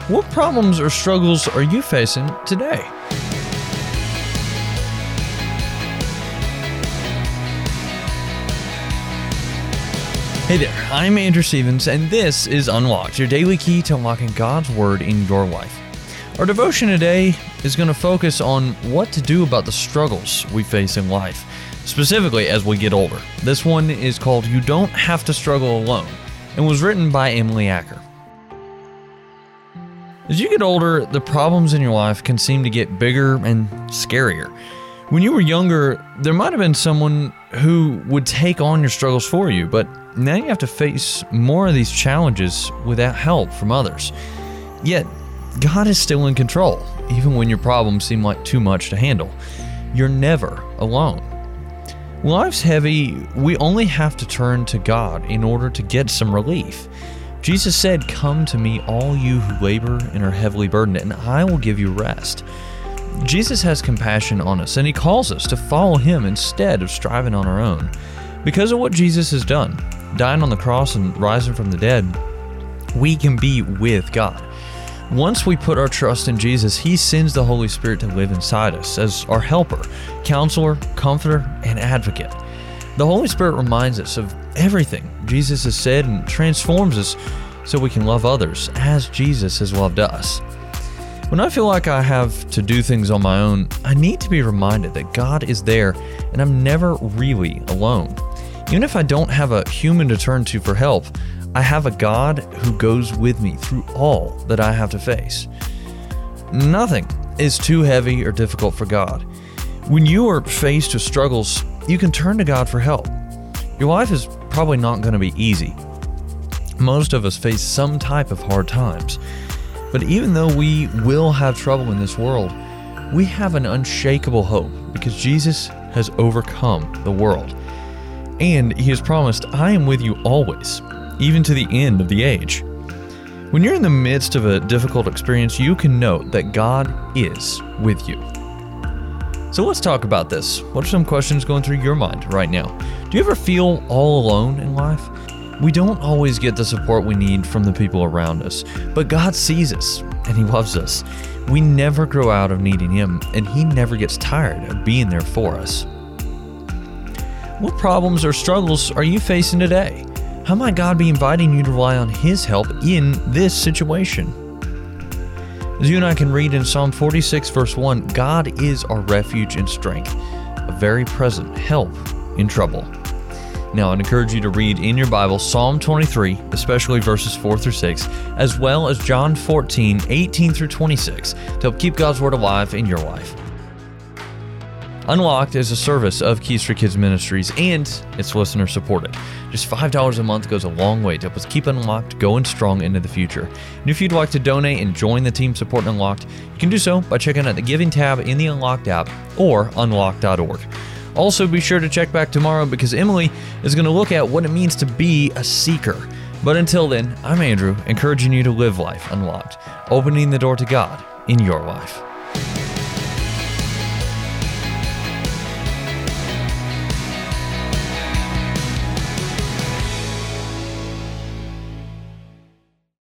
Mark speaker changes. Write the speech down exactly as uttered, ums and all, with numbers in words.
Speaker 1: What problems or struggles are you facing today? Hey there, I'm Andrew Stevens, and this is Unlocked, your daily key to unlocking God's Word in your life. Our devotion today is going to focus on what to do about the struggles we face in life, specifically as we get older. This one is called You Don't Have to Struggle Alone, and was written by Emily Acker. As you get older, the problems in your life can seem to get bigger and scarier. When you were younger, there might have been someone who would take on your struggles for you, but now you have to face more of these challenges without help from others. Yet, God is still in control, even when your problems seem like too much to handle. You're never alone. When life's heavy, we only have to turn to God in order to get some relief. Jesus said, "Come to me, all you who labor and are heavily burdened, and I will give you rest." Jesus has compassion on us, and he calls us to follow him instead of striving on our own. Because of what Jesus has done, dying on the cross and rising from the dead, we can be with God. Once we put our trust in Jesus, he sends the Holy Spirit to live inside us as our helper, counselor, comforter, and advocate. The Holy Spirit reminds us of everything Jesus has said and transforms us so we can love others as Jesus has loved us. When I feel like I have to do things on my own, I need to be reminded that God is there and I'm never really alone. Even if I don't have a human to turn to for help, I have a God who goes with me through all that I have to face. Nothing is too heavy or difficult for God. When you are faced with struggles, you can turn to God for help. Your life is probably not going to be easy. Most of us face some type of hard times. But even though we will have trouble in this world, we have an unshakable hope because Jesus has overcome the world. And he has promised, "I am with you always, even to the end of the age." When you're in the midst of a difficult experience, you can know that God is with you. So let's talk about this. What are some questions going through your mind right now? Do you ever feel all alone in life? We don't always get the support we need from the people around us, but God sees us and he loves us. We never grow out of needing him, and he never gets tired of being there for us. What problems or struggles are you facing today? How might God be inviting you to rely on his help in this situation? As you and I can read in Psalm forty-six verse one, God is our refuge and strength, a very present help in trouble. Now, I'd encourage you to read in your Bible Psalm twenty-three, especially verses four through six, as well as John fourteen, eighteen through twenty-six, to help keep God's Word alive in your life. Unlocked is a service of Keys for Kids Ministries, and it's listener supported. Just five dollars a month goes a long way to help us keep Unlocked going strong into the future. And if you'd like to donate and join the team supporting Unlocked, you can do so by checking out the Giving tab in the Unlocked app or unlocked dot org. Also, be sure to check back tomorrow because Emily is going to look at what it means to be a seeker. But until then, I'm Andrew, encouraging you to live life unlocked, opening the door to God in your life.